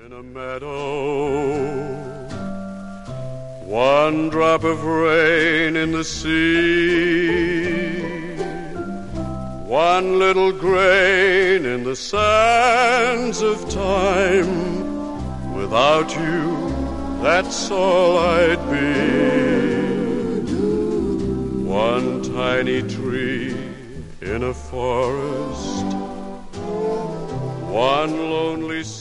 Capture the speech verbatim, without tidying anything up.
in a meadow, one drop of rain in the sea, one little grain in the sands of time. Without you, that's all I'd be. One tiny tree in a forest, one lonely